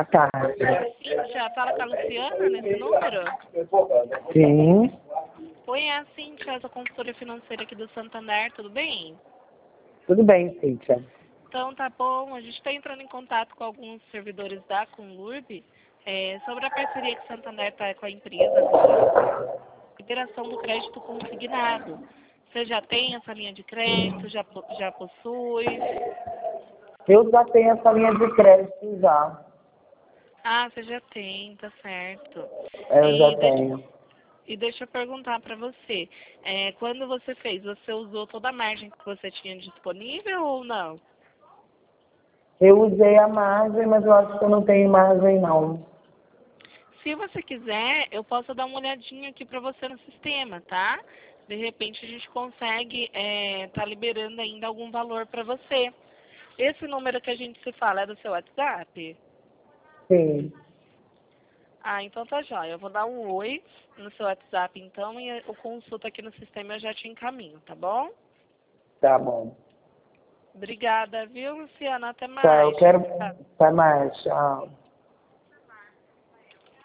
Boa tarde. Cíntia, fala com a Luciana nesse número? Sim. Oi, é a Cíntia, a consultora financeira aqui do Santander, tudo bem? Tudo bem, Cíntia. Então tá bom, a gente está entrando em contato com alguns servidores da Conlurb sobre a parceria que o Santander está com a empresa agora, liberação do crédito consignado. Você já tem essa linha de crédito? Já possui? Eu já tenho essa linha de crédito já. Ah, você já tem, tá certo. Eu já tenho. E deixa eu perguntar para você, quando você fez, você usou toda a margem que você tinha disponível ou não? Eu usei a margem, mas eu acho que eu não tenho margem não. Se você quiser, eu posso dar uma olhadinha aqui para você no sistema, tá? De repente a gente consegue tá liberando ainda algum valor para você. Esse número que a gente se fala é do seu WhatsApp? Sim. Ah, então tá jóia. Eu vou dar um oi no seu WhatsApp então e eu consulto aqui no sistema e eu já te encaminho, tá bom? Tá bom. Obrigada, viu, Luciana? Até Tá, mais. eu quero... Tchau. Até mais, tchau.